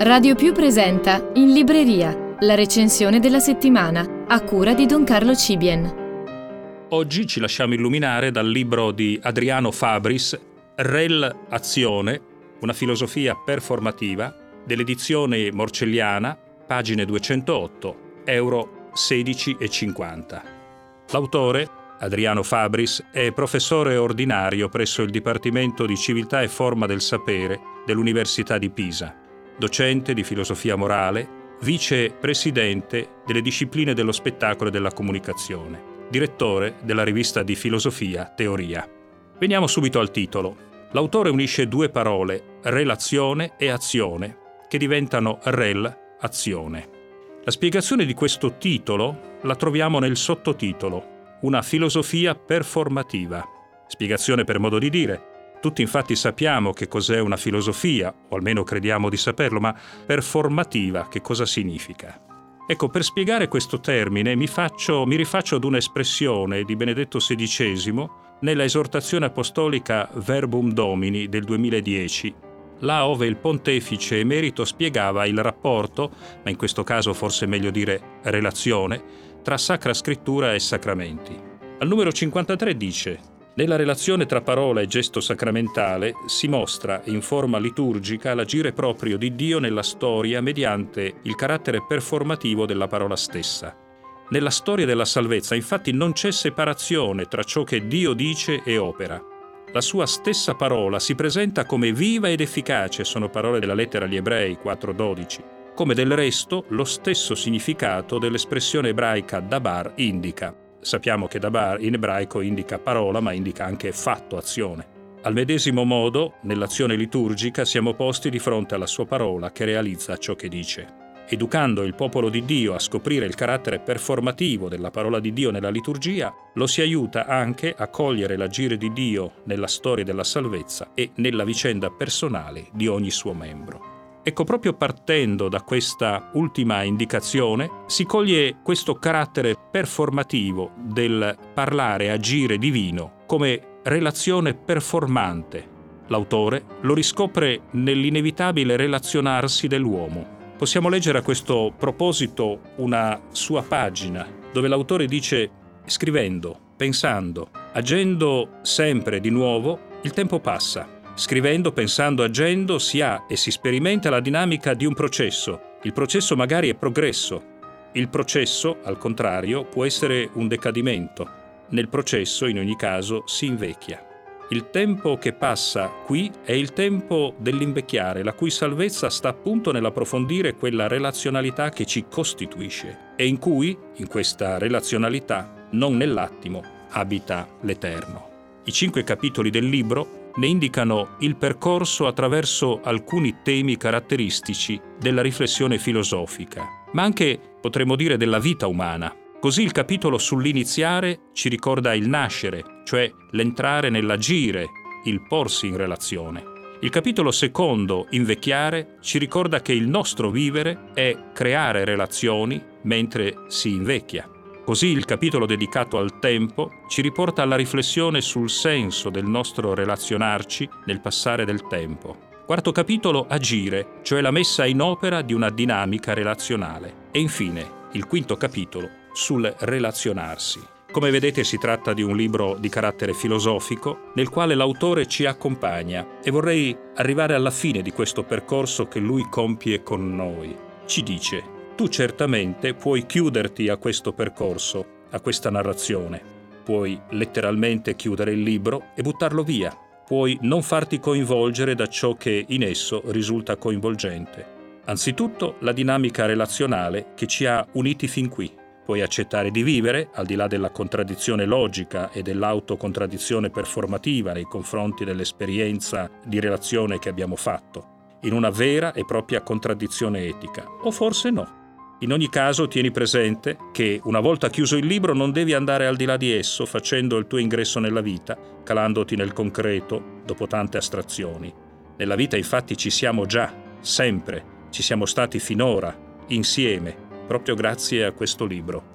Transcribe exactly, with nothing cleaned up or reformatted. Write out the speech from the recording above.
Radio Più presenta In Libreria, la recensione della settimana, a cura di Don Carlo Cibien. Oggi ci lasciamo illuminare dal libro di Adriano Fabris, Rel-Azione, una filosofia performativa, dell'edizione Morcelliana, pagine duecentootto, euro sedici e cinquanta. L'autore, Adriano Fabris, è professore ordinario presso il Dipartimento di Civiltà e Forma del Sapere dell'Università di Pisa, docente di filosofia morale, vice-presidente delle discipline dello spettacolo e della comunicazione, direttore della rivista di filosofia Teoria. Veniamo subito al titolo. L'autore unisce due parole, relazione e azione, che diventano rel-azione. La spiegazione di questo titolo la troviamo nel sottotitolo, una filosofia performativa. Spiegazione per modo di dire. Tutti infatti sappiamo che cos'è una filosofia, o almeno crediamo di saperlo, ma performativa che cosa significa? Ecco, per spiegare questo termine mi, faccio, mi rifaccio ad un'espressione di Benedetto sedicesimo nella esortazione apostolica Verbum Domini del duemiladieci, là ove il pontefice emerito spiegava il rapporto, ma in questo caso forse è meglio dire relazione, tra Sacra Scrittura e sacramenti. Al numero cinquantatré dice: nella relazione tra parola e gesto sacramentale si mostra in forma liturgica l'agire proprio di Dio nella storia mediante il carattere performativo della parola stessa. Nella storia della salvezza, infatti, non c'è separazione tra ciò che Dio dice e opera. La sua stessa parola si presenta come viva ed efficace, sono parole della lettera agli Ebrei quattro dodici, come del resto lo stesso significato dell'espressione ebraica dabar indica. Sappiamo che dabar in ebraico indica parola, ma indica anche fatto, azione. Al medesimo modo, nell'azione liturgica siamo posti di fronte alla sua parola che realizza ciò che dice. Educando il popolo di Dio a scoprire il carattere performativo della parola di Dio nella liturgia, lo si aiuta anche a cogliere l'agire di Dio nella storia della salvezza e nella vicenda personale di ogni suo membro. Ecco, proprio partendo da questa ultima indicazione, si coglie questo carattere performativo del parlare, agire divino come relazione performante. L'autore lo riscopre nell'inevitabile relazionarsi dell'uomo. Possiamo leggere a questo proposito una sua pagina, dove l'autore dice: scrivendo, pensando, agendo sempre di nuovo, il tempo passa. Scrivendo, pensando, agendo si ha e si sperimenta la dinamica di un processo. Il processo magari è progresso. Il processo, al contrario, può essere un decadimento. Nel processo, in ogni caso, si invecchia. Il tempo che passa qui è il tempo dell'invecchiare, la cui salvezza sta appunto nell'approfondire quella relazionalità che ci costituisce e in cui, in questa relazionalità, non nell'attimo, abita l'Eterno. I cinque capitoli del libro ne indicano il percorso attraverso alcuni temi caratteristici della riflessione filosofica, ma anche, potremmo dire, della vita umana. Così il capitolo sull'iniziare ci ricorda il nascere, cioè l'entrare nell'agire, il porsi in relazione. Il capitolo secondo, invecchiare, ci ricorda che il nostro vivere è creare relazioni mentre si invecchia. Così il capitolo dedicato al tempo ci riporta alla riflessione sul senso del nostro relazionarci nel passare del tempo. Quarto capitolo, agire, cioè la messa in opera di una dinamica relazionale. E infine, il quinto capitolo, sul relazionarsi. Come vedete si tratta di un libro di carattere filosofico nel quale l'autore ci accompagna e vorrei arrivare alla fine di questo percorso che lui compie con noi. Ci dice: tu certamente puoi chiuderti a questo percorso, a questa narrazione. Puoi letteralmente chiudere il libro e buttarlo via. Puoi non farti coinvolgere da ciò che in esso risulta coinvolgente. Anzitutto la dinamica relazionale che ci ha uniti fin qui. Puoi accettare di vivere, al di là della contraddizione logica e dell'autocontradizione performativa nei confronti dell'esperienza di relazione che abbiamo fatto, in una vera e propria contraddizione etica. O forse no. In ogni caso tieni presente che una volta chiuso il libro non devi andare al di là di esso facendo il tuo ingresso nella vita, calandoti nel concreto dopo tante astrazioni. Nella vita infatti ci siamo già, sempre, ci siamo stati finora, insieme, proprio grazie a questo libro.